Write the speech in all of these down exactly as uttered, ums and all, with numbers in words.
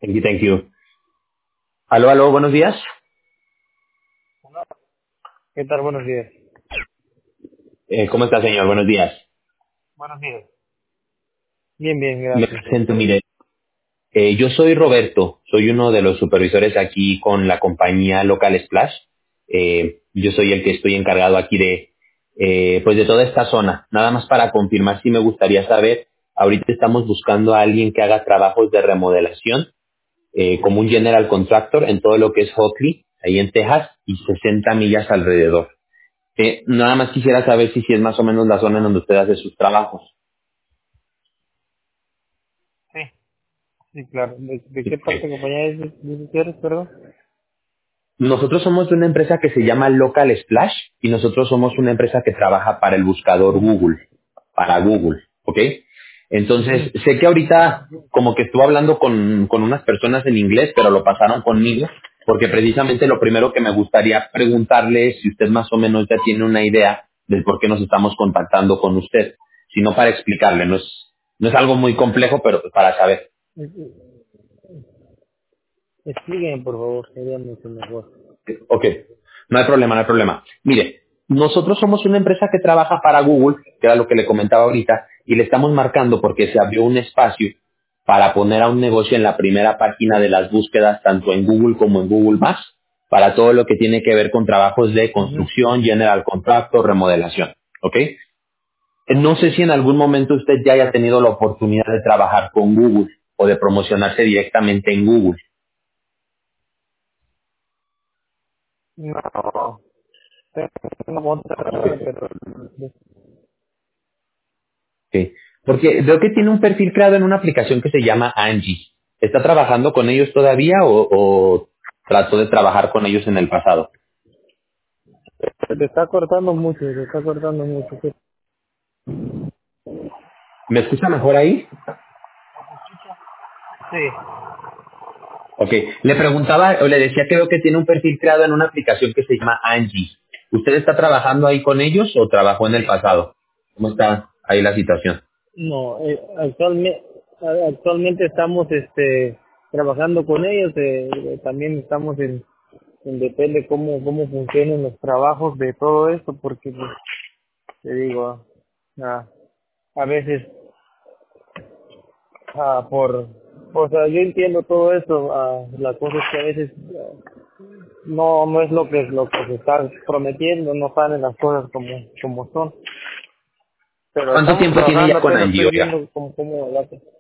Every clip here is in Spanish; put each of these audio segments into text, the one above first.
Thank you, thank you. Aló, aló, buenos días. ¿Qué tal? Buenos días. Eh, ¿Cómo está, señor? Buenos días. Buenos días. Bien, bien, Me gracias. presento, mire. Eh, yo soy Roberto, soy uno de los supervisores aquí con la compañía Local Splash. Eh, yo soy el que estoy encargado aquí de, eh, pues de toda esta zona. Nada más para confirmar si me gustaría saber, ahorita estamos buscando a alguien que haga trabajos de remodelación, eh, como un general contractor en todo lo que es Hockley, ahí en Texas, y sesenta millas alrededor. Eh, nada más quisiera saber si, si es más o menos la zona en donde usted hace sus trabajos. Sí, sí, claro. ¿De, de Sí, qué ok. parte de compañía es, dice que eres, perdón? Nosotros somos una empresa que se llama Local Splash y nosotros somos una empresa que trabaja para el buscador Google, para Google, ¿ok? Entonces, Ujú. sé que ahorita como que estuve hablando con, con unas personas en inglés, pero lo pasaron conmigo, porque precisamente lo primero que me gustaría preguntarle es si usted más o menos ya tiene una idea del por qué nos estamos contactando con usted, sino para explicarle, no es, no es algo muy complejo, pero pues para saber. Explíqueme, por favor, sería mucho mejor. Ok, no hay problema, no hay problema. Mire, nosotros somos una empresa que trabaja para Google, que era lo que le comentaba ahorita, y le estamos marcando porque se abrió un espacio para poner a un negocio en la primera página de las búsquedas, tanto en Google como en Google Maps, para todo lo que tiene que ver con trabajos de Ujú. construcción, general contractor, remodelación. ¿Ok? No sé si en algún momento usted ya haya Exacto. tenido la oportunidad de trabajar con Google o de promocionarse directamente en Google. No, tengo otra, pero... Sí. Porque veo que tiene un perfil creado en una aplicación que se llama Angie. ¿Está trabajando con ellos todavía o, o trató de trabajar con ellos en el pasado? Se te está cortando mucho, se te está cortando mucho. Sí. ¿Me escucha mejor ahí? Sí. Ok. Le preguntaba o le decía que veo que tiene un perfil creado en una aplicación que se llama Angie. ¿Usted está trabajando ahí con ellos o trabajó en el pasado? ¿Cómo está ahí la situación? No, eh, actualmente, actualmente estamos este trabajando con ellos, eh, eh, también estamos en, en depende cómo cómo funcionen los trabajos de todo esto, porque pues, te digo, ah, a veces ah, por, o sea, yo entiendo todo esto, ah, la cosa es que a veces ah, no no es lo que lo que se está prometiendo, no salen las cosas como como son, pero ¿Cuánto estamos tiempo tiene trabajando, ya con apenas Angie, estoy oiga? viendo cómo cómo va a ser.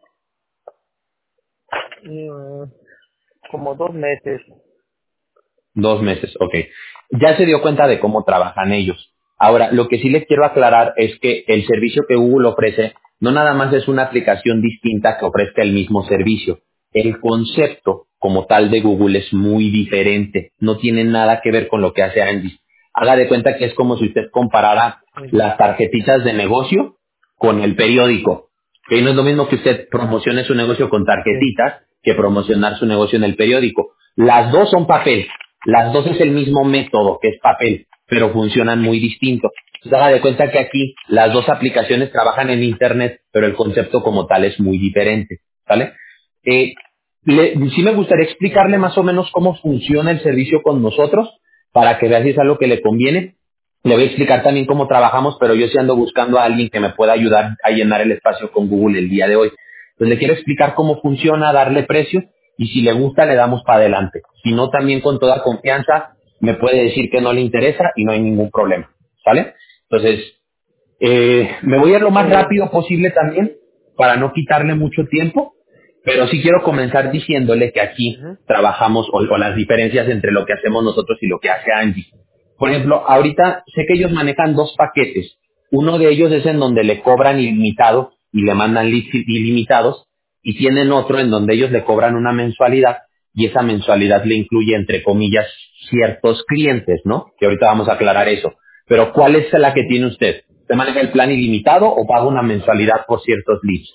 Mm, como dos meses. Dos meses, ok. Ya se dio cuenta de cómo trabajan ellos. Ahora, lo que sí les quiero aclarar es que el servicio que Google ofrece no nada más es una aplicación distinta que ofrezca el mismo servicio. El concepto como tal de Google es muy diferente. No tiene nada que ver con lo que hace Andy. Haga de cuenta que es como si usted comparara Ujú. las tarjetitas de negocio con el periódico. Que no es lo mismo que usted promocione su negocio con Sí, tarjetitas que promocionar su negocio en el periódico. Las dos son papel. Las dos es el mismo método, que es papel, pero funcionan muy distinto. Entonces, haga de cuenta que aquí las dos aplicaciones trabajan en Internet, pero el concepto como tal es muy diferente, ¿vale? Eh, le- sí me gustaría explicarle ujú. más o menos cómo funciona el servicio con nosotros, para que vea si es algo que le conviene. Le voy a explicar también cómo trabajamos, pero yo sí ando buscando a alguien que me pueda ayudar a llenar el espacio con Google el día de hoy. Entonces le quiero explicar cómo funciona, darle precio y si le gusta le damos para adelante. Si no, también con toda confianza me puede decir que no le interesa y no hay ningún problema. ¿Sale? Entonces, eh, me voy a ir lo más Eh, rápido posible también para no quitarle mucho tiempo, pero sí quiero comenzar diciéndole que aquí ujú. trabajamos o, o las diferencias entre lo que hacemos nosotros y lo que hace Angie. Por ejemplo, ahorita sé que ellos manejan dos paquetes. Uno de ellos es en donde le cobran ilimitado y le mandan leads ilimitados y tienen otro en donde ellos le cobran una mensualidad y esa mensualidad le incluye, entre comillas, ciertos clientes, ¿no? Que ahorita vamos a aclarar eso. Pero ¿cuál es la que tiene usted? ¿Usted maneja el plan ilimitado o paga una mensualidad por ciertos leads?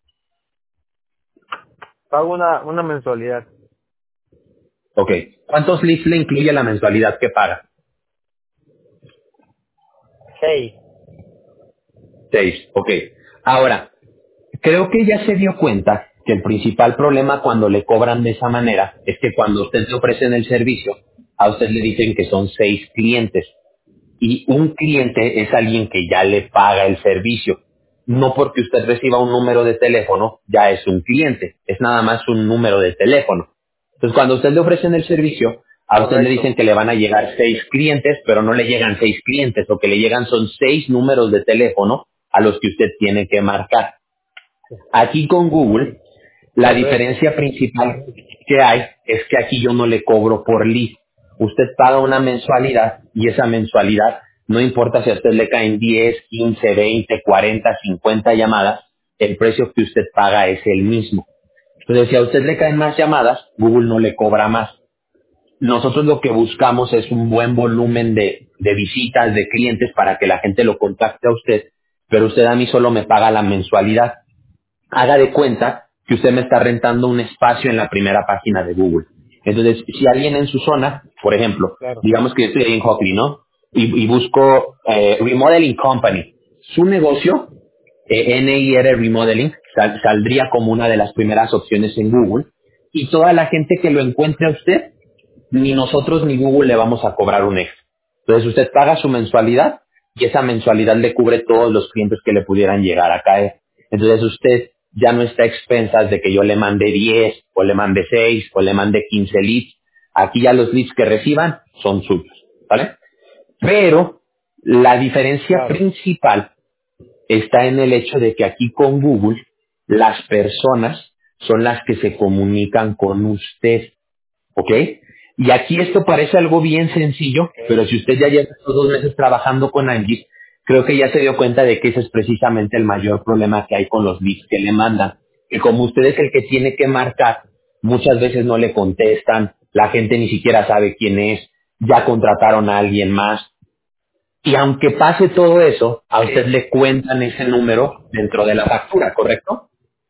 Pago una, una mensualidad. Ok. ¿Cuántos leads le incluye la mensualidad que paga? Hey. Seis. Ok. Ahora, creo que ya se dio cuenta que el principal problema cuando le cobran de esa manera es que cuando usted le ofrecen el servicio, a usted le dicen que son seis clientes. Y un cliente es alguien que ya le paga el servicio. No porque usted reciba un número de teléfono, ya es un cliente. Es nada más un número de teléfono. Entonces, cuando a usted le ofrecen el servicio, a usted le Correcto. dicen que le van a llegar seis clientes, pero no le llegan seis clientes. Lo que le llegan son seis números de teléfono a los que usted tiene que marcar. Aquí con Google, la Correcto. diferencia principal que hay es que aquí yo no le cobro por lead. Usted paga una mensualidad y esa mensualidad, no importa si a usted le caen diez, quince, veinte, cuarenta, cincuenta llamadas, el precio que usted paga es el mismo. Entonces, si a usted le caen más llamadas, Google no le cobra más. Nosotros lo que buscamos es un buen volumen de, de visitas, de clientes para que la gente lo contacte a usted, pero usted a mí solo me paga la mensualidad. Haga de cuenta que usted me está rentando un espacio en la primera página de Google. Entonces, si alguien en su zona, por ejemplo, Claro. digamos que yo estoy ahí en Hockley, ¿no? Y, y busco eh, Remodeling Company. Su negocio, eh, N I R Remodeling, sal- saldría como una de las primeras opciones en Google. Y toda la gente que lo encuentre a usted, ni nosotros ni Google le vamos a cobrar un extra. Entonces usted paga su mensualidad y esa mensualidad le cubre todos los clientes que le pudieran llegar a caer. Entonces usted ya no está a expensas de que yo le mande diez o le mande seis o le mande quince leads. Aquí ya los leads que reciban son suyos, ¿vale? Pero la diferencia Claro. principal está en el hecho de que aquí con Google las personas son las que se comunican con usted. ¿Ok? Y aquí esto parece algo bien sencillo, Okay. pero si usted ya lleva estos dos meses trabajando con Angie, creo que ya se dio cuenta de que ese es precisamente el mayor problema que hay con los leads que le mandan. Que como usted es el que tiene que marcar, muchas veces no le contestan, la gente ni siquiera sabe quién es, ya contrataron a alguien más. Y aunque pase todo eso, a usted Sí. le cuentan ese número dentro de la factura, ¿correcto?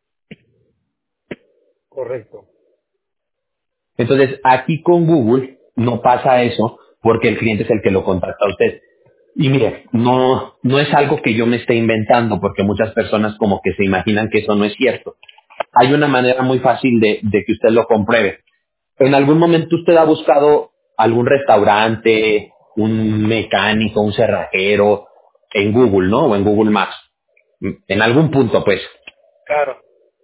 Correcto. Entonces, aquí con Google no pasa eso porque el cliente es el que lo contacta a usted. Y mire, no, no es algo que yo me esté inventando porque muchas personas como que se imaginan que eso no es cierto. Hay una manera muy fácil de, de que usted lo compruebe. En algún momento usted ha buscado algún restaurante, un mecánico, un cerrajero en Google, ¿no? O en Google Maps. En algún punto, pues. Claro.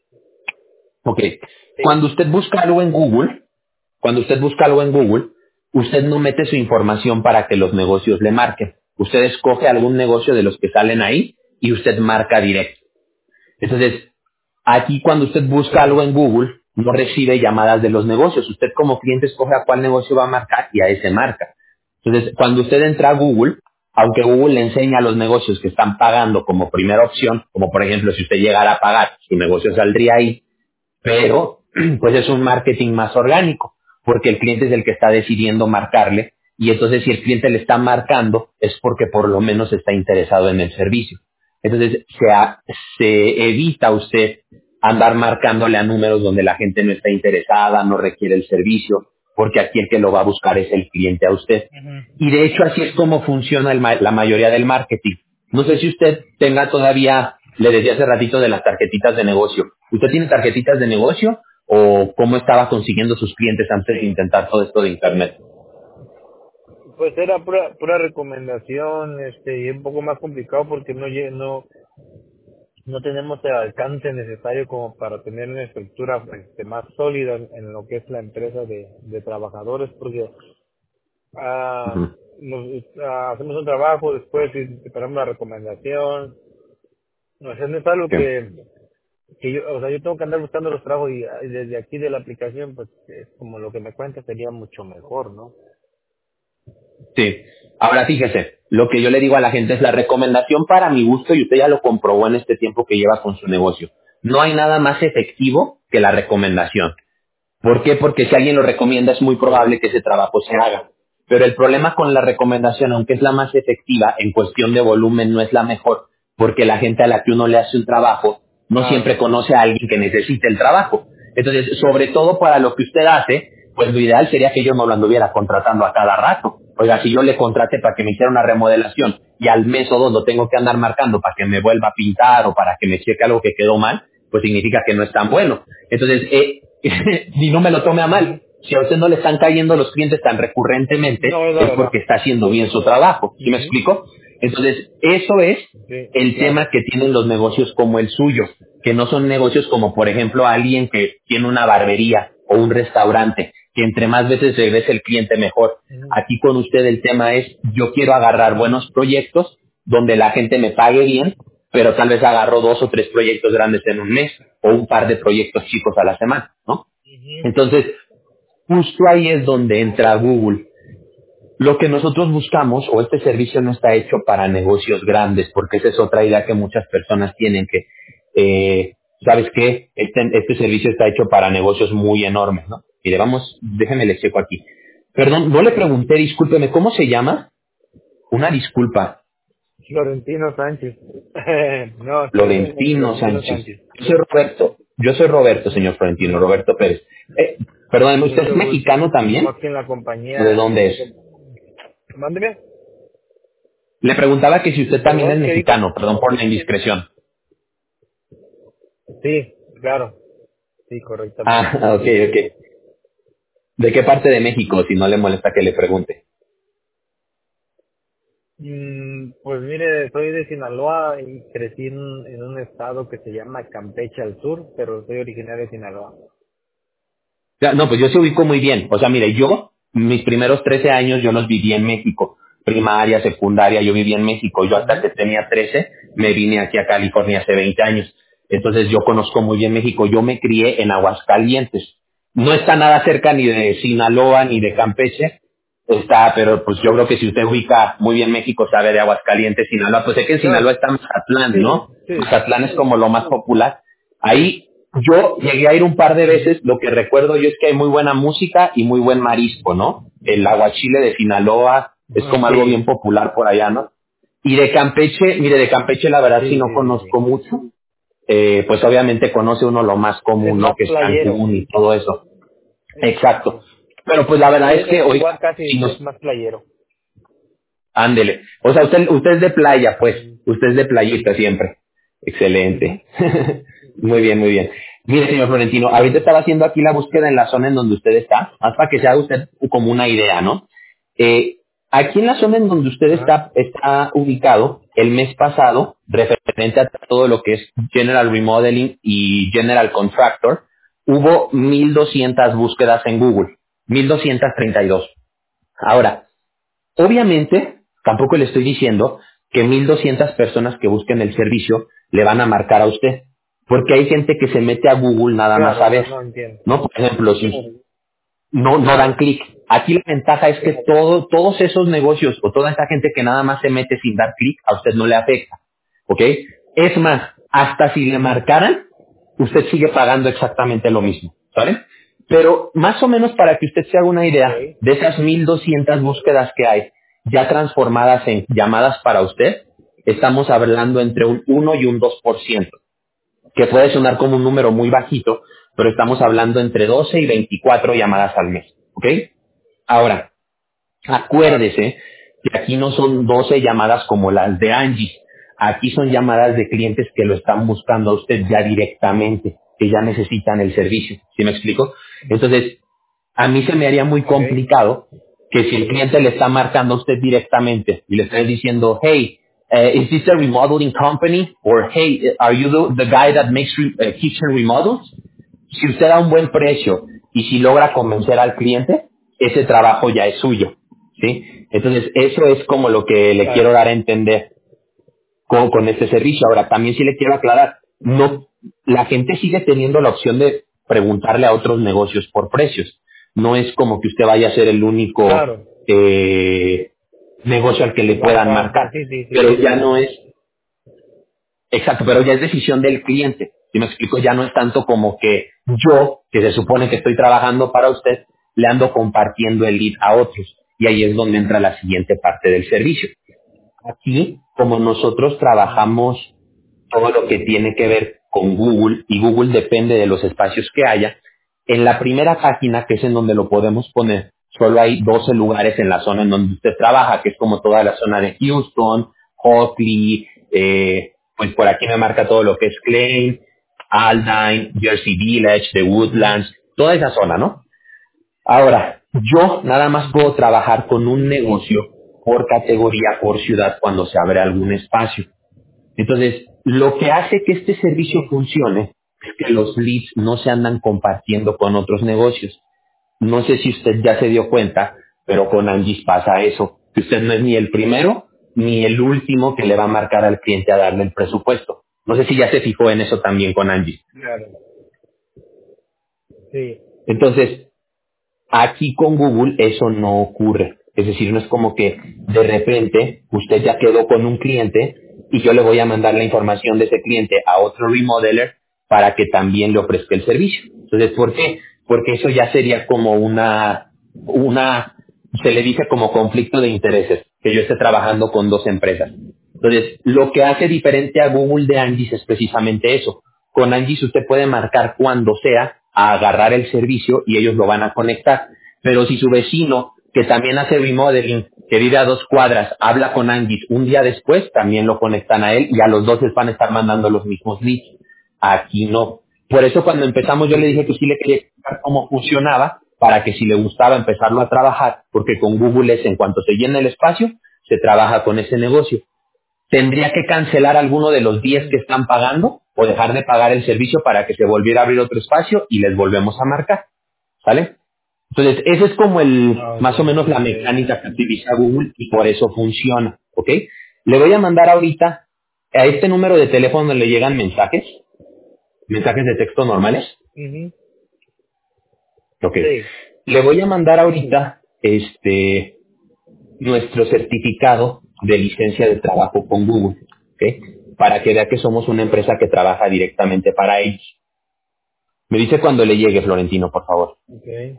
Ok. Sí. Cuando usted busca algo en Google, Cuando usted busca algo en Google, usted no mete su información para que los negocios le marquen. Usted escoge algún negocio de los que salen ahí y usted marca directo. Entonces, aquí cuando usted busca algo en Google, no recibe llamadas de los negocios. Usted como cliente escoge a cuál negocio va a marcar y a ese marca. Entonces, cuando usted entra a Google, aunque Google le enseña a los negocios que están pagando como primera opción, como por ejemplo si usted llegara a pagar, su negocio saldría ahí, pero pues es un marketing más orgánico, porque el cliente es el que está decidiendo marcarle y entonces si el cliente le está marcando es porque por lo menos está interesado en el servicio. Entonces se, a- se evita usted andar marcándole a números donde la gente no está interesada, no requiere el servicio, porque aquí el que lo va a buscar es el cliente a usted. Ujú. Y de hecho así es como funciona el ma- la mayoría del marketing. No sé si usted tenga todavía, le decía hace ratito de las tarjetitas de negocio. ¿Usted tiene tarjetitas de negocio o cómo estaba consiguiendo sus clientes antes de Sí. intentar todo esto de Internet? Pues era pura, pura recomendación, este, y un poco más complicado porque no lle- no no tenemos el alcance necesario como para tener una estructura este, más sólida en, en lo que es la empresa de, de trabajadores, porque ah, Ujú. nos, ah, hacemos un trabajo, después esperamos la recomendación, o sea, no es algo Sí. que, que yo, o sea, yo tengo que andar buscando los trabajos y, ah, y desde aquí de la aplicación, pues es como lo que me cuenta sería mucho mejor, ¿no? Sí. Ahora fíjese, lo que yo le digo a la gente es la recomendación para mi gusto y usted ya lo comprobó en este tiempo que lleva con su negocio. No hay nada más efectivo que la recomendación. ¿Por qué? Porque si alguien lo recomienda es muy probable que ese trabajo se haga. Pero el problema con la recomendación, aunque es la más efectiva, en cuestión de volumen no es la mejor, porque la gente a la que uno le hace un trabajo no Claro. siempre conoce a alguien que necesite el trabajo. Entonces, sobre todo para lo que usted hace, pues lo ideal sería que yo no lo anduviera contratando a cada rato. Oiga, si yo le contraté para que me hiciera una remodelación y al mes o dos lo tengo que andar marcando para que me vuelva a pintar o para que me cheque algo que quedó mal, pues significa que no es tan bueno. Entonces, eh, y no me lo tome a mal. Si a usted no le están cayendo los clientes tan recurrentemente, No, es la es verdad. porque está haciendo bien su trabajo. ¿Sí me Ujú. explico? Entonces, eso es Sí, el claro. tema que tienen los negocios como el suyo, que no son negocios como, por ejemplo, alguien que tiene una barbería o un restaurante, que entre más veces regrese el cliente mejor. Ujú. Aquí con usted el tema es, yo quiero agarrar buenos proyectos donde la gente me pague bien, pero tal vez agarro dos o tres proyectos grandes en un mes o un par de proyectos chicos a la semana, ¿no? Ujú. Entonces, justo ahí es donde entra Google. Lo que nosotros buscamos, o este servicio no está hecho para negocios grandes, porque esa es otra idea que muchas personas tienen, que, eh, ¿sabes qué? Este, este servicio está hecho para negocios muy enormes, ¿no? Mire, vamos, déjeme le checo aquí. Perdón, no le pregunté, discúlpeme, ¿cómo se llama? Una disculpa, Florentino Sánchez. No, Florentino Florentino Sánchez. Sánchez. Yo soy Roberto, yo soy Roberto, señor Florentino, Ujú. Roberto Pérez. Eh, perdón, ¿usted es Mucho gusto. mexicano Estamos también? aquí en la ¿O de compañía. dónde es? Mándeme. Le preguntaba que si usted también es Perdón, ¿qué dijo? mexicano, perdón por la indiscreción. Sí, claro. Sí, correctamente. Ah, ok, ok. ¿De qué parte de México, si no le molesta que le pregunte? Mm, pues mire, soy de Sinaloa y crecí en, en un estado que se llama Campeche al sur, pero soy originario de Sinaloa. Ya, no, pues yo se ubico muy bien. O sea, mire, yo, mis primeros trece años yo los viví en México. Primaria, secundaria, yo viví en México. Yo hasta Ujú. que tenía trece me vine aquí a California hace veinte años. Entonces yo conozco muy bien México. Yo me crié en Aguascalientes. No está nada cerca ni de Sinaloa ni de Okay. Campeche. Está, pero pues yo creo que si usted ubica muy bien México, sabe de Aguascalientes, Sinaloa. Pues sé que en Sinaloa No, está Mazatlán, sí, ¿no? sí, Mazatlán es como lo más popular. sí. Ahí yo llegué a ir un par de Ujú. veces, lo que recuerdo yo es que hay muy buena música y muy buen marisco, ¿no? El aguachile de Sinaloa es Ah, como algo bien sí, popular por allá, ¿no? Y de Campeche, mire, de Campeche la verdad sí sí, no sí, sí, conozco sí. mucho, eh, pues obviamente conoce uno lo más Es común, ¿no? más Que es playero. Cancún y todo eso. Exacto. Exacto. Pero pues la verdad es Es, que, es igual oiga, casi, si es nos, más playero. ándele. O sea, usted, usted es de playa, pues, Ujú. usted es de playita siempre. Ujú. Excelente. Muy bien, muy bien. Mire, señor Florentino, ahorita estaba haciendo aquí la búsqueda en la zona en donde usted está, más para que se haga usted como una idea, ¿no? Eh, aquí en la zona en donde usted Ajá. está, está ubicado, el mes pasado, referente a todo lo que es General Remodeling y General Contractor, hubo mil doscientas búsquedas en Google, mil doscientas treinta y dos. Ahora, obviamente, tampoco le estoy diciendo que mil doscientas personas que busquen el servicio le van a marcar a usted, porque hay gente que se mete a Google nada más Claro, a no, ver, no entiendo. ¿no? Por ejemplo, si no, no dan Claro. clic. Aquí la ventaja es que todo, todos esos negocios o toda esa gente que nada más se mete sin dar clic, a usted no le afecta, ¿ok? Es más, hasta si le marcaran, usted sigue pagando exactamente lo mismo, ¿sabe? Pero más o menos para que usted se haga una idea Okay. de esas mil doscientas búsquedas que hay ya transformadas en llamadas para usted, estamos hablando entre un uno y un dos por ciento, que puede sonar como un número muy bajito, pero estamos hablando entre doce y veinticuatro Ujú. llamadas al mes, ¿ok? Ahora, Claro. acuérdese que aquí no son doce llamadas como las de Angie. Aquí son llamadas de clientes que lo están buscando a usted ya directamente, que ya necesitan el servicio. ¿Sí me explico? Entonces, a mí se me haría muy Okay. complicado que si el cliente le está marcando a usted directamente y le está diciendo, hey, uh, is this a remodeling company? Or hey, are you the, the guy that makes re- uh, kitchen remodels? Si usted da un buen precio y si logra convencer al cliente, ese trabajo ya es suyo, ¿sí? Entonces, eso es como lo que le quiero Claro. dar a entender con, con este servicio. Ahora, también sí le quiero aclarar, no, la gente sigue teniendo la opción de preguntarle a otros negocios por precios. No es como que usted vaya a ser el único Claro. eh, negocio al que le puedan Marcar. marcar, Sí, sí, sí, pero sí, ya no entiendo. es. Exacto, pero ya es decisión del cliente. Si me explico, ya no es tanto como que yo, que se supone que estoy trabajando para usted, le ando compartiendo el lead a otros. Y ahí es donde entra la siguiente parte del servicio. Aquí, como nosotros Ujú. trabajamos todo lo que tiene que ver con Google, y Google depende de los espacios que haya, en la primera página, que es en donde lo podemos poner, solo hay doce lugares en la zona en donde usted trabaja, que es como toda la zona de Houston, Hockley, eh, pues por aquí me marca todo lo que es Klein, Aldine, Jersey Village, The Woodlands, toda esa zona, ¿no? Ahora, yo nada más puedo trabajar con un negocio por categoría, por ciudad, cuando se abre algún espacio. Entonces, lo que hace que este servicio funcione es que los leads no se andan compartiendo con otros negocios. No sé si usted ya se dio cuenta, pero con Angie pasa eso, que usted no es ni el primero ni el último que le va a marcar al cliente a darle el presupuesto. No sé si ya se fijó en eso también con Angie. Claro. Sí. Entonces, aquí con Google eso no ocurre. Es decir, no es como que de repente usted ya quedó con un cliente y yo le voy a mandar la información de ese cliente a otro remodeler para que también le ofrezca el servicio. Entonces, ¿por qué? Porque eso ya sería como una, una, se le dice como conflicto de intereses, que yo esté trabajando con dos empresas. Entonces, lo que hace diferente a Google de Angie's es precisamente eso. Con Angie's usted puede marcar cuando sea a agarrar el servicio y ellos lo van a conectar. Pero si su vecino, que también hace remodeling, que vive a dos cuadras, habla con Angie's un día después, también lo conectan a él y a los dos les van a estar mandando los mismos leads. Aquí no. Por eso cuando empezamos yo le dije que sí le quería explicar cómo funcionaba para que si le gustaba empezarlo a trabajar, porque con Google es en cuanto se llena el espacio, se trabaja con ese negocio. Tendría que cancelar alguno de los diez que están pagando o dejar de pagar el servicio para que se volviera a abrir otro espacio y les volvemos a marcar, ¿sale? Entonces, esa es como el, Ah, ok. más o menos la mecánica que utiliza Google y por eso funciona, ¿ok? Le voy a mandar ahorita a este número de teléfono le llegan mensajes, mensajes de texto normales, Ujú. ¿ok? Sí. Le voy a mandar ahorita, este, nuestro certificado de licencia de trabajo con Google, ¿ok? Para que vea que somos una empresa que trabaja directamente para ellos. Me dice cuando le llegue, Florentino, por favor. Okay.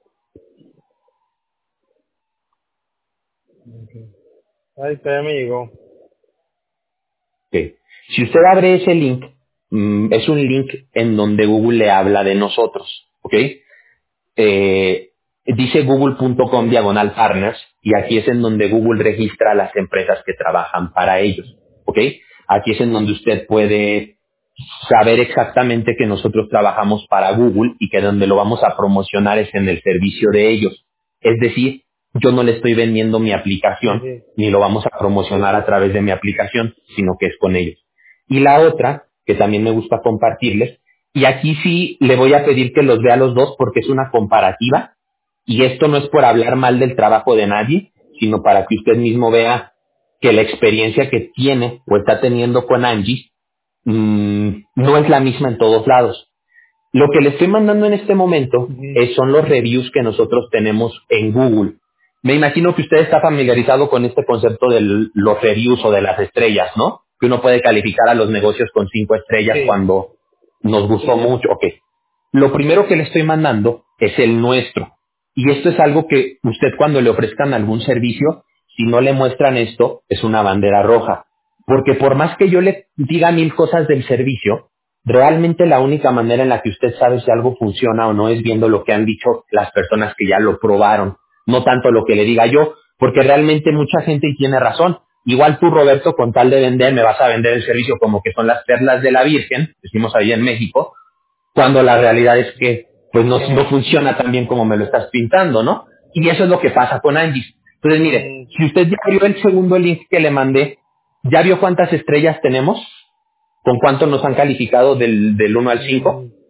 Okay. Ay, ya me llegó. Ok. Si usted abre ese link, mm, es un link en donde Google le habla de nosotros, ¿ok? Eh, dice google punto com Okay. diagonal partners y aquí es en donde Google registra a las empresas que trabajan para ellos, ¿ok? Aquí es en donde usted puede saber exactamente que nosotros trabajamos para Google y que donde lo vamos a promocionar es en el servicio de ellos. Es decir, yo no le estoy vendiendo mi Sí, aplicación sí. ni lo vamos a promocionar a través de mi aplicación, sino que es con ellos. Y la otra, que también me gusta compartirles, y aquí sí le voy a pedir que los vea los dos porque es una comparativa, y esto no es por hablar mal del trabajo de nadie, sino para que usted mismo vea que la experiencia que tiene o está teniendo con Angie mm, no es la misma en todos lados. Lo que le estoy mandando en este momento Ujú. eh, son los reviews que nosotros tenemos en Google. Me imagino que usted está familiarizado con este concepto de los reviews o de las estrellas, ¿no? Que uno puede calificar a los negocios con cinco estrellas Sí. cuando nos gustó mucho. Ok. Lo primero que le estoy mandando es el nuestro. Y esto es algo que usted cuando le ofrezcan algún servicio, si no le muestran esto, es una bandera roja. Porque por más que yo le diga mil cosas del servicio, realmente la única manera en la que usted sabe si algo funciona o no es viendo lo que han dicho las personas que ya lo probaron, no tanto lo que le diga yo, porque realmente mucha gente y tiene razón. Igual tú, Roberto, con tal de vender, me vas a vender el servicio como que son las perlas de la Virgen, decimos ahí en México, cuando la realidad es que pues no, no funciona tan bien como me lo estás pintando, ¿no? Y eso es lo que pasa con Angie. Entonces, mire, Mm, si usted ya vio el segundo link que le mandé, ¿ya vio cuántas estrellas tenemos? ¿Con cuánto nos han calificado del, del uno al cinco? mm,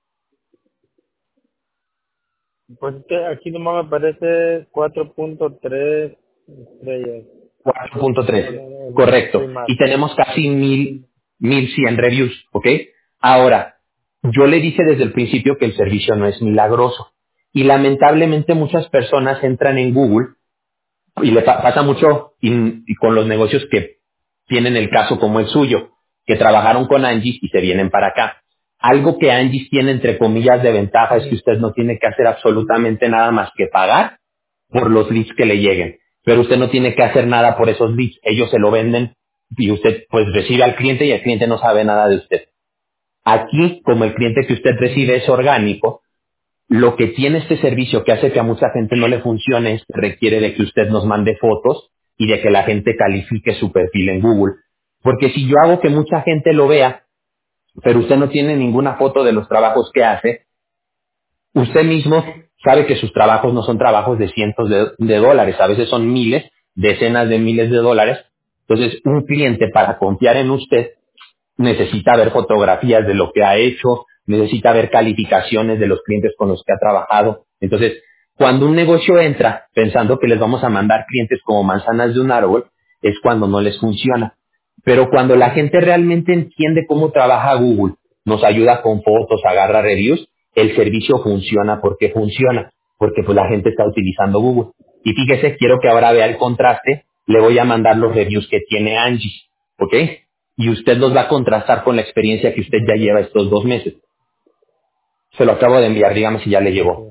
Pues es que aquí nomás me aparece cuatro punto tres estrellas. cuatro punto O tres, no, no, no, correcto. estoy mal. Y tenemos casi mil, mil cien reviews, ¿ok? Ahora, yo le dije desde el principio que el servicio no es milagroso. Y lamentablemente muchas personas entran en Google y le pa- pasa mucho y, y con los negocios que tienen el caso como el suyo, que trabajaron con Angie y se vienen para acá. Algo que Angie tiene entre comillas de ventaja es que Ujú. usted no tiene que hacer absolutamente nada más que pagar por los leads que le lleguen. Pero usted no tiene que hacer nada por esos leads. Ellos se lo venden y usted pues recibe al cliente y el cliente no sabe nada de usted. Aquí, como el cliente que usted recibe es orgánico, lo que tiene este servicio que hace que a mucha gente no le funcione es que requiere de que usted nos mande fotos y de que la gente califique su perfil en Google. Porque si yo hago que mucha gente lo vea, pero usted no tiene ninguna foto de los trabajos que hace, usted mismo sabe que sus trabajos no son trabajos de cientos de, de dólares, a veces son miles, decenas de miles de dólares. Entonces, un cliente para confiar en usted necesita ver fotografías de lo que ha hecho, necesita ver calificaciones de los clientes con los que ha trabajado. Entonces, cuando un negocio entra pensando que les vamos a mandar clientes como manzanas de un árbol, es cuando no les funciona. Pero cuando la gente realmente entiende cómo trabaja Google, nos ayuda con fotos, agarra reviews, el servicio funciona. ¿Por qué funciona? Porque pues la gente está utilizando Google. Y fíjese, quiero que ahora vea el contraste, le voy a mandar los reviews que tiene Angie, ¿ok? Y usted los va a contrastar con la experiencia que usted ya lleva estos dos meses. Se lo acabo de enviar, dígame si ya le llegó.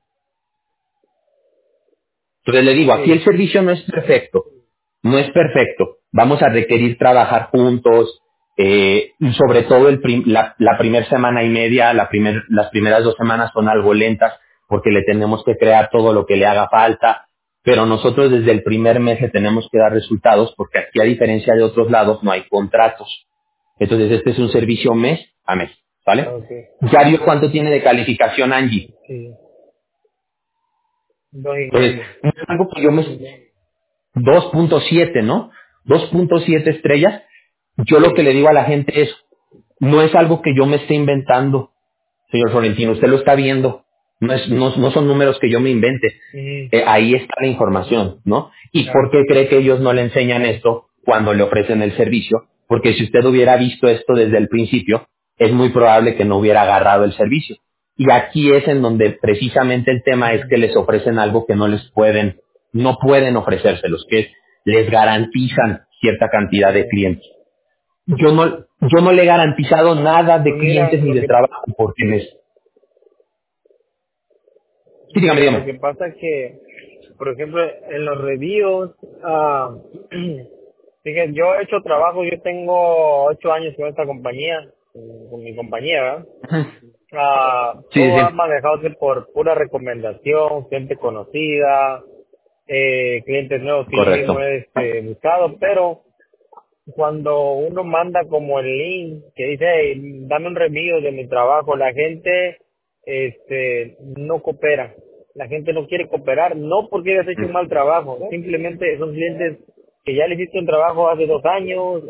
Entonces le digo, aquí el servicio no es perfecto, no es perfecto. Vamos a requerir trabajar juntos, eh, y sobre todo el prim- la, la primera semana y media, la primer, las primeras dos semanas son algo lentas porque le tenemos que crear todo lo que le haga falta, pero nosotros desde el primer mes le tenemos que dar resultados porque aquí a diferencia de otros lados no hay contratos. Entonces este es un servicio mes a mes, ¿vale? Okay. ¿Ya vio cuánto tiene de calificación Angie? Sí, dos y Entonces, medio. no es algo que yo me... dos punto siete, ¿no? dos punto siete estrellas. Yo lo que Sí. le digo a la gente es, no es algo que yo me esté inventando, señor Florentino, usted lo está viendo. No, es, no, no son números que yo me invente. Ujú. Eh, ahí está la información, ¿no? ¿Y por qué cree que ellos no le enseñan esto cuando le ofrecen el servicio? Porque si usted hubiera visto esto desde el principio, es muy probable que no hubiera agarrado el servicio. Y aquí es en donde precisamente el tema es que les ofrecen algo que no les pueden, no pueden ofrecérselos, que es, les garantizan cierta cantidad de clientes. Yo no, yo no le he garantizado nada de Pues mira, clientes ni lo de que trabajo porque les... Sí, dígame, mira, lo dígame. que pasa es que, por ejemplo, en los reviews, ah, fíjate, yo he hecho trabajo, yo tengo ocho años con esta compañía, con con mi compañía, ¿verdad? Ah, Sí, sí, todo ha sí. manejado por pura recomendación, gente conocida, eh, clientes nuevos que yo mismo Correcto. he este, buscado, pero cuando uno manda como el link que dice, "Hey, dame un review de mi trabajo", la gente este no coopera. La gente no quiere cooperar, no porque hayas hecho un mal trabajo, simplemente son clientes que ya le hiciste un trabajo hace dos años,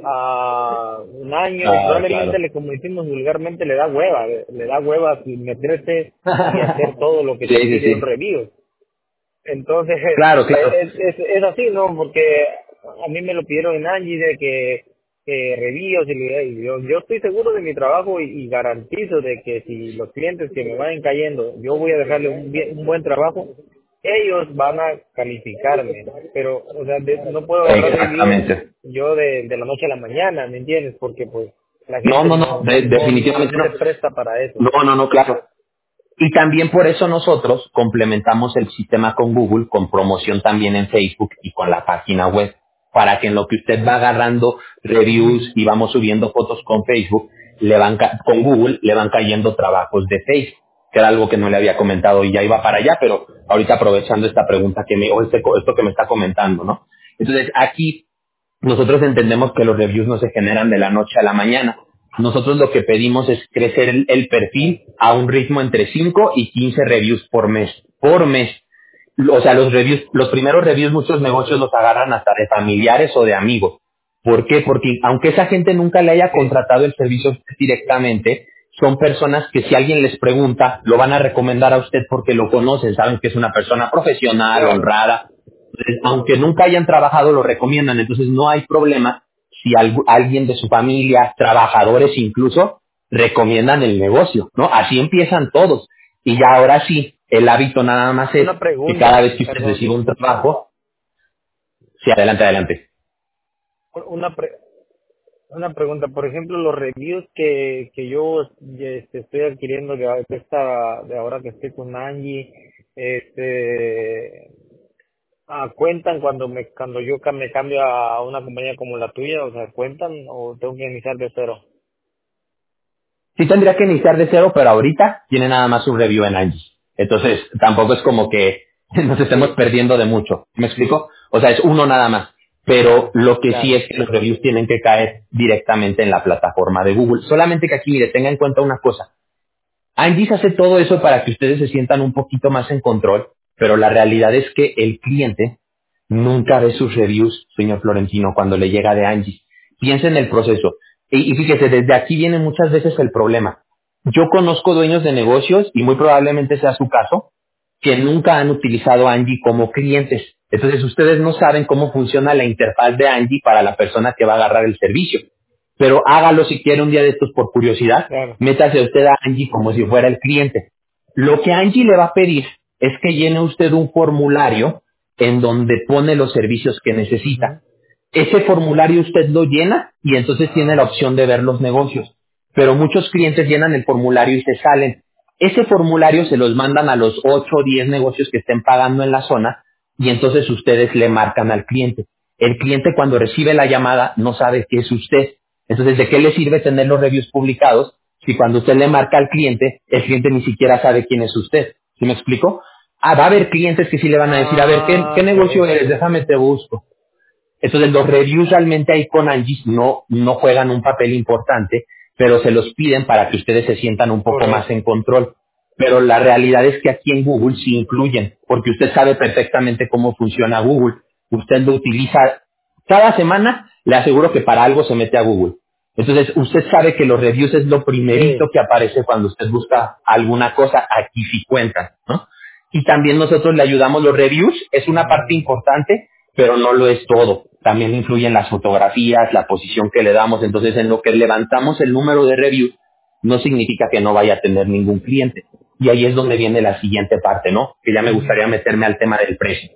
a un año, y Claro, probablemente, claro. le, como decimos vulgarmente, le da hueva, le, le da hueva meterse y hacer todo lo que Sí, te sí, pide un sí. review. Entonces, Claro, claro. es, es, es así, ¿no? Porque a mí me lo pidieron en Angie de que, que reviews y, le- y yo, yo estoy seguro de mi trabajo y, y garantizo de que si los clientes que me vayan cayendo, yo voy a dejarle un, bien- un buen trabajo, ellos van a calificarme. Pero, o sea, de- no puedo agarrar reviews Exactamente. yo de, de la noche a la mañana, ¿me entiendes? Porque pues la No, gente no, no, no, no, de- no, no, definitivamente no se no. presta para eso. No, no, no, claro. Y también por eso nosotros complementamos el sistema con Google, con promoción también en Facebook y con la página web, para que en lo que usted va agarrando reviews y vamos subiendo fotos con Facebook, le van ca- con Google le van cayendo trabajos de Facebook, que era algo que no le había comentado y ya iba para allá, pero ahorita aprovechando esta pregunta que me, o este, co- esto que me está comentando, ¿no? Entonces aquí nosotros entendemos que los reviews no se generan de la noche a la mañana. Nosotros lo que pedimos es crecer el, el perfil a un ritmo entre cinco y quince reviews por mes. Por mes. O sea, los reviews, los primeros reviews muchos negocios los agarran hasta de familiares o de amigos. ¿Por qué? Porque aunque esa gente nunca le haya Sí, contratado el servicio a usted directamente, son personas que si alguien les pregunta, lo van a recomendar a usted porque lo conocen, saben que es una persona profesional, claro. honrada, entonces, aunque nunca hayan trabajado, lo recomiendan. Entonces, no hay problema si algu- alguien de su familia, trabajadores incluso, recomiendan el negocio, ¿no? Así empiezan todos. Y ya ahora sí, el hábito nada más es Una que cada pregunta, vez que usted perdón. reciba un trabajo, sí, adelante, adelante. Una pre- Una pregunta, por ejemplo, los reviews que, que yo este, estoy adquiriendo de, de esta, de ahora que estoy con Angie, este, ah, cuentan cuando me, cuando yo ca- me cambio a una compañía como la tuya, o sea, cuentan o tengo que iniciar de cero. Sí tendría que iniciar de cero, pero ahorita tiene nada más un review en Angie. Entonces, tampoco es como que nos estemos Sí, perdiendo de mucho. ¿Me explico? O sea, es uno nada más. pero lo que sí Claro. es que los reviews tienen que caer directamente en la plataforma de Google. Solamente que aquí, mire, tenga en cuenta una cosa. Angie hace todo eso para que ustedes se sientan un poquito más en control, pero la realidad es que el cliente nunca ve sus reviews, señor Florentino, cuando le llega de Angie. Piensa en el proceso. Y, y fíjese, desde aquí viene muchas veces el problema. Yo conozco dueños de negocios, y muy probablemente sea su caso, que nunca han utilizado Angie como clientes. Entonces ustedes no saben cómo funciona la interfaz de Angie para la persona que va a agarrar el servicio. Pero hágalo si quiere un día de estos por curiosidad. Claro. Métase usted a Angie como si fuera el cliente. Lo que Angie le va a pedir es que llene usted un formulario en donde pone los servicios que necesita. Ujú. Ese formulario usted lo llena y entonces tiene la opción de ver los negocios. Pero muchos clientes llenan el formulario y se salen. Ese formulario se los mandan a los ocho o diez negocios que estén pagando en la zona y entonces ustedes le marcan al cliente. El cliente cuando recibe la llamada no sabe que es usted. Entonces, ¿de qué le sirve tener los reviews publicados si cuando usted le marca al cliente, el cliente ni siquiera sabe quién es usted? ¿Sí me explico? Ah, va a haber clientes que sí le van a decir, a ver, ¿qué, qué Ah, negocio ok. eres? Déjame te busco. Entonces los reviews realmente ahí con Angie no, no juegan un papel importante, pero se los piden para que ustedes se sientan un poco más Correcto. en control. Pero la realidad es que aquí en Google sí incluyen, porque usted sabe perfectamente cómo funciona Google. Usted lo utiliza cada semana, le aseguro que para algo se mete a Google. Entonces usted sabe que los reviews es lo primerito Sí. que aparece cuando usted busca alguna cosa, aquí sí cuentan, ¿no? Y también nosotros le ayudamos los reviews, es una parte Mm. importante, pero no lo es todo. También influyen las fotografías, la posición que le damos. Entonces, en lo que levantamos el número de reviews, no significa que no vaya a tener ningún cliente. Y ahí es donde viene la siguiente parte, ¿no? Que ya me Ujú. gustaría meterme al tema del precio.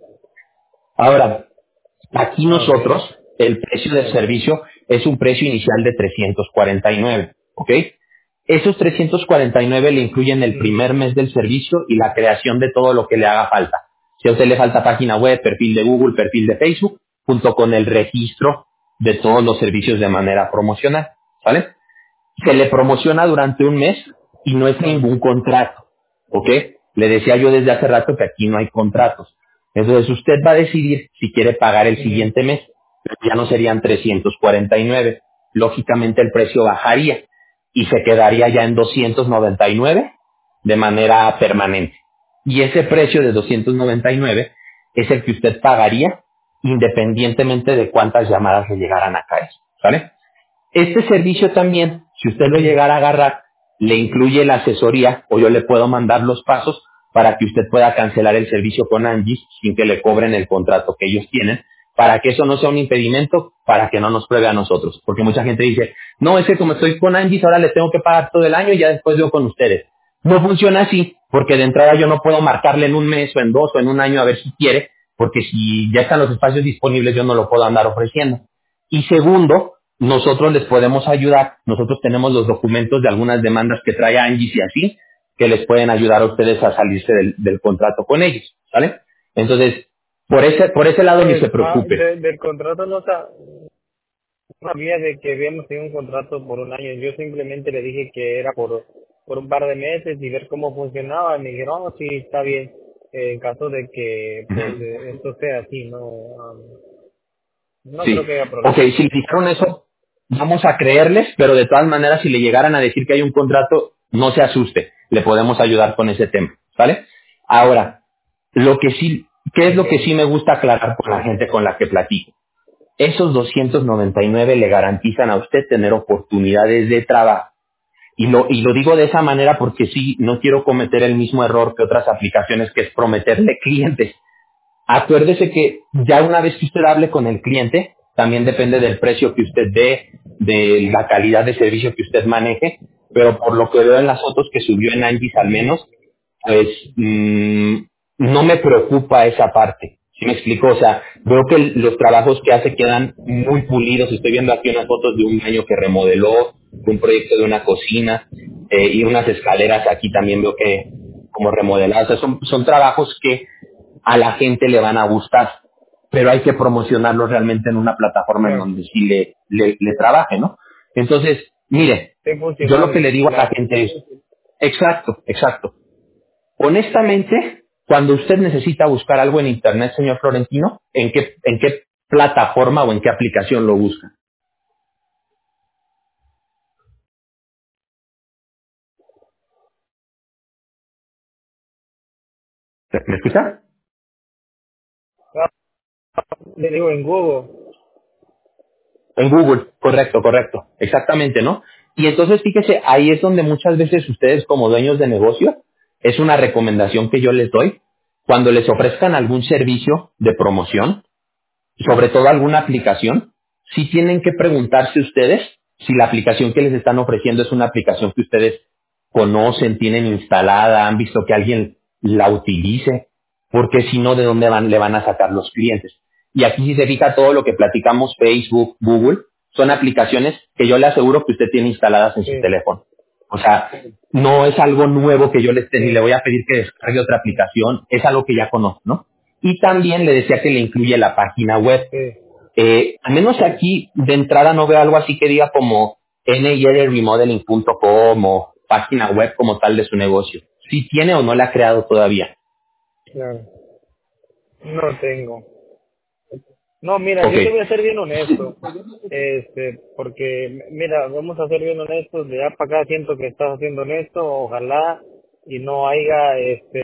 Ahora, aquí Ok. nosotros, el precio del Bueno. servicio es un precio inicial de trescientos cuarenta y nueve, ¿ok? Esos trescientos cuarenta y nueve le incluyen el Ujú. primer mes del servicio y la creación de todo lo que le haga falta. Si a usted le falta página web, perfil de Google, perfil de Facebook, junto con el registro de todos los servicios de manera promocional, ¿vale? Se le promociona durante un mes y no es Bueno. ningún contrato, ¿ok? Le decía yo desde hace rato que aquí no hay contratos. Entonces usted va a decidir si quiere pagar el Ujú. siguiente mes, pero ya no serían trescientos cuarenta y nueve. Lógicamente el precio bajaría y se quedaría ya en doscientos noventa y nueve de manera permanente. Y ese precio de doscientos noventa y nueve es el que usted pagaría independientemente de cuántas llamadas le llegaran a caer, ¿vale? Este servicio también, si usted lo Ujú. llegara a agarrar, le incluye la asesoría o yo le puedo mandar los pasos para que usted pueda cancelar el servicio con Angie sin que le cobren el contrato que ellos tienen, para que eso no sea un impedimento, para que no nos pruebe a nosotros. Porque mucha gente dice, no, es que como estoy con Angie, ahora le tengo que pagar todo el año y ya después yo con ustedes. No funciona así, porque de entrada yo no puedo marcarle en un mes o en dos o en un año a ver si quiere, porque si ya están los espacios disponibles yo no lo puedo andar ofreciendo. Y segundo, nosotros les podemos ayudar. Nosotros tenemos los documentos de algunas demandas que trae Angie y así, que les pueden ayudar a ustedes a salirse del, del contrato con ellos, ¿vale? Entonces, por ese, por ese lado ni Pues, se ah, preocupe. de- del contrato no, sa- no sabía de que habíamos tenido un contrato por un año. Yo simplemente le dije que era por, por un par de meses y ver cómo funcionaba. Y me dijeron, oh, sí, está bien. Eh, en caso de que, pues, eh, esto sea así, no, Am, no creo Sí. que haya Ok, problema. si dijeron eso, vamos a creerles, pero de todas maneras, si le llegaran a decir que hay un contrato, no se asuste. Le podemos ayudar con ese tema, ¿vale? Ahora, lo que sí, ¿qué es lo que Okay. sí me gusta aclarar con la gente con la que platico? Esos doscientos noventa y nueve le garantizan a usted tener oportunidades de trabajo. Y lo, y lo digo de esa manera porque sí, no quiero cometer el mismo error que otras aplicaciones, que es prometerle clientes. Acuérdese que ya una vez que usted hable con el cliente, también depende del precio que usted dé, de la calidad de servicio que usted maneje, pero por lo que veo en las fotos que subió en Angie al Ujú. menos, pues mm, no me preocupa esa parte. ¿Sí me explico? O sea, veo que el- los trabajos que hace quedan muy pulidos. Estoy viendo aquí unas fotos de un año que remodeló, un proyecto de una cocina eh, y unas escaleras. Aquí también veo que como remodeladas. O sea, son, son trabajos que a la gente le van a gustar, pero hay que promocionarlos realmente en una plataforma en Claro. donde sí le, le, le trabaje, ¿no? Entonces, mire, Es yo lo que funcional, le digo a la claro. gente es, exacto, exacto. Honestamente, cuando usted necesita buscar algo en Internet, señor Florentino, ¿en qué, en qué plataforma o en qué aplicación lo buscan. ¿Me escucha? Le digo en Google. En Google, correcto, correcto, exactamente, ¿no? Y entonces fíjese, ahí es donde muchas veces ustedes como dueños de negocio, es una recomendación que yo les doy, cuando les ofrezcan algún servicio de promoción, sobre todo alguna aplicación, sí tienen que preguntarse ustedes si la aplicación que les están ofreciendo es una aplicación que ustedes conocen, tienen instalada, han visto que alguien la utilice, porque si no, ¿de dónde van, le van a sacar los clientes? Y aquí si se fija todo lo que platicamos, Facebook, Google, son aplicaciones que yo le aseguro que usted tiene instaladas en su Sí, teléfono. O sea, no es algo nuevo que yo le esté, ni le sí, voy a pedir que descargue otra aplicación, es algo que ya conozco, ¿no? Y también le decía que le incluye la página web. sí. Eh, al menos aquí de entrada no veo algo así que diga como n y r remodeling punto com o página web como tal de su negocio. Si tiene o no la ha creado todavía. Claro. No tengo. No, mira, Ok. yo te voy a ser bien honesto. Este, porque, mira, vamos a ser bien honestos. De allá para acá siento que estás haciendo honesto. Ojalá y no haya,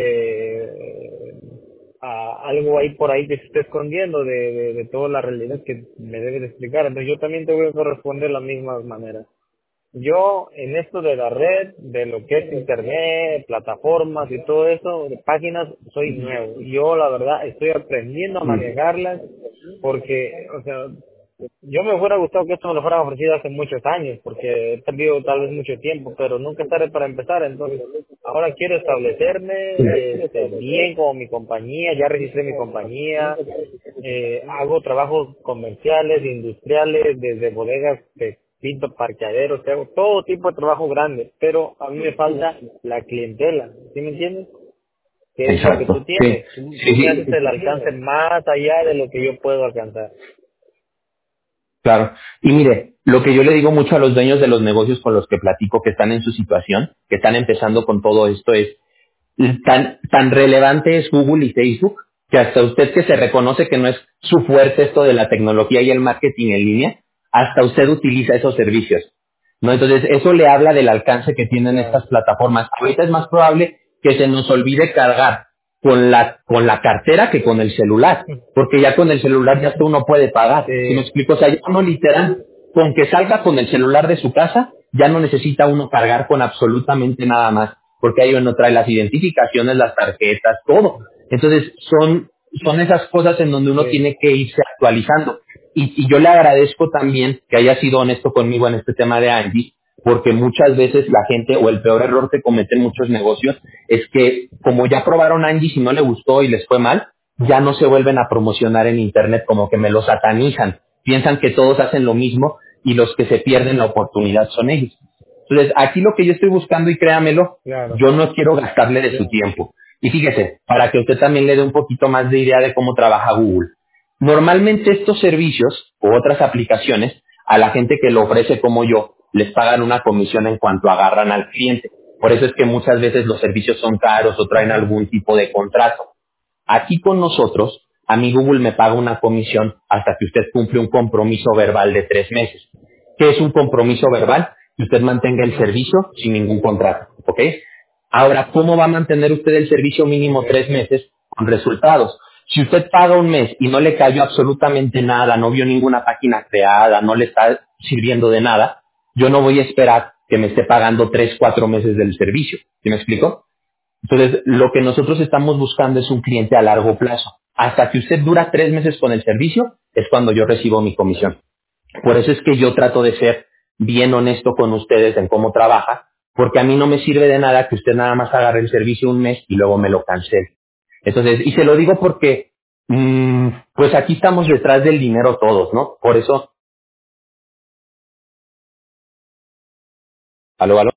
este, a- algo ahí por ahí que se esté escondiendo de, de, de toda la realidad que me debes de explicar. Entonces yo también te voy a corresponder de la misma manera. Yo en esto de la red, de lo que es internet, plataformas y todo eso, de páginas, soy nuevo. Yo la verdad estoy aprendiendo a manejarlas porque, o sea, yo me hubiera gustado que esto me lo fueran ofrecido hace muchos años porque he perdido tal vez mucho tiempo, pero nunca es tarde para empezar. Entonces, ahora quiero establecerme este, bien como mi compañía, ya registré mi compañía, eh, hago trabajos comerciales, industriales, desde bodegas de pinto parqueaderos, hago todo tipo de trabajo grande, pero a mí me falta la clientela, ¿sí me entiendes? Que es lo que tú Exacto. Sí. tienes, tú, tú Sí, me sí. haces el alcance más allá de lo que yo puedo alcanzar. Claro. Y mire, lo que yo le digo mucho a los dueños de los negocios con los que platico que están en su situación, que están empezando con todo esto es, tan, tan relevante es Google y Facebook que hasta usted que se reconoce que no es su fuerte esto de la tecnología y el marketing en línea, hasta usted utiliza esos servicios. ¿No? Entonces, eso le habla del alcance que tienen Claro. estas plataformas. Ahorita es más probable que se nos olvide cargar con la, con la cartera que con el celular, porque ya con el celular ya uno puede pagar. ¿Sí me Sí, explico? O sea, ya uno literal, con que salga con el celular de su casa, ya no necesita uno cargar con absolutamente nada más, porque ahí uno trae las identificaciones, las tarjetas, todo. Entonces, son, son esas cosas en donde uno sí, tiene que irse actualizando. Y, y yo le agradezco también que haya sido honesto conmigo en este tema de Angie, porque muchas veces la gente, o el peor error que cometen muchos negocios, es que como ya probaron Angie, si no le gustó y les fue mal, ya no se vuelven a promocionar en Internet, como que me lo satanizan. Piensan que todos hacen lo mismo y los que se pierden la oportunidad son ellos. Entonces, aquí lo que yo estoy buscando, y créamelo, claro. yo no quiero gastarle de su tiempo. Y fíjese, para que usted también le dé un poquito más de idea de cómo trabaja Google. Normalmente estos servicios o otras aplicaciones, a la gente que lo ofrece como yo, les pagan una comisión en cuanto agarran al cliente. Por eso es que muchas veces los servicios son caros o traen Ujú. algún tipo de contrato. Aquí con nosotros, a mí Google me paga una comisión hasta que usted cumple un compromiso verbal de tres meses. ¿Qué es un compromiso verbal? Que usted mantenga el servicio sin ningún contrato, ¿ok? Ahora, ¿cómo va a mantener usted el servicio mínimo Okay. tres meses con resultados? Si usted paga un mes y no le cayó absolutamente nada, no vio ninguna página creada, no le está sirviendo de nada, yo no voy a esperar que me esté pagando tres, cuatro meses del servicio. ¿Sí me explico? Entonces, lo que nosotros estamos buscando es un cliente a largo plazo. Hasta que usted dura tres meses con el servicio, es cuando yo recibo mi comisión. Por eso es que yo trato de ser bien honesto con ustedes en cómo trabaja, porque a mí no me sirve de nada que usted nada más agarre el servicio un mes y luego me lo cancele. Entonces, y se lo digo porque, mm, pues aquí estamos detrás del dinero todos, ¿no? Por eso, aló, aló.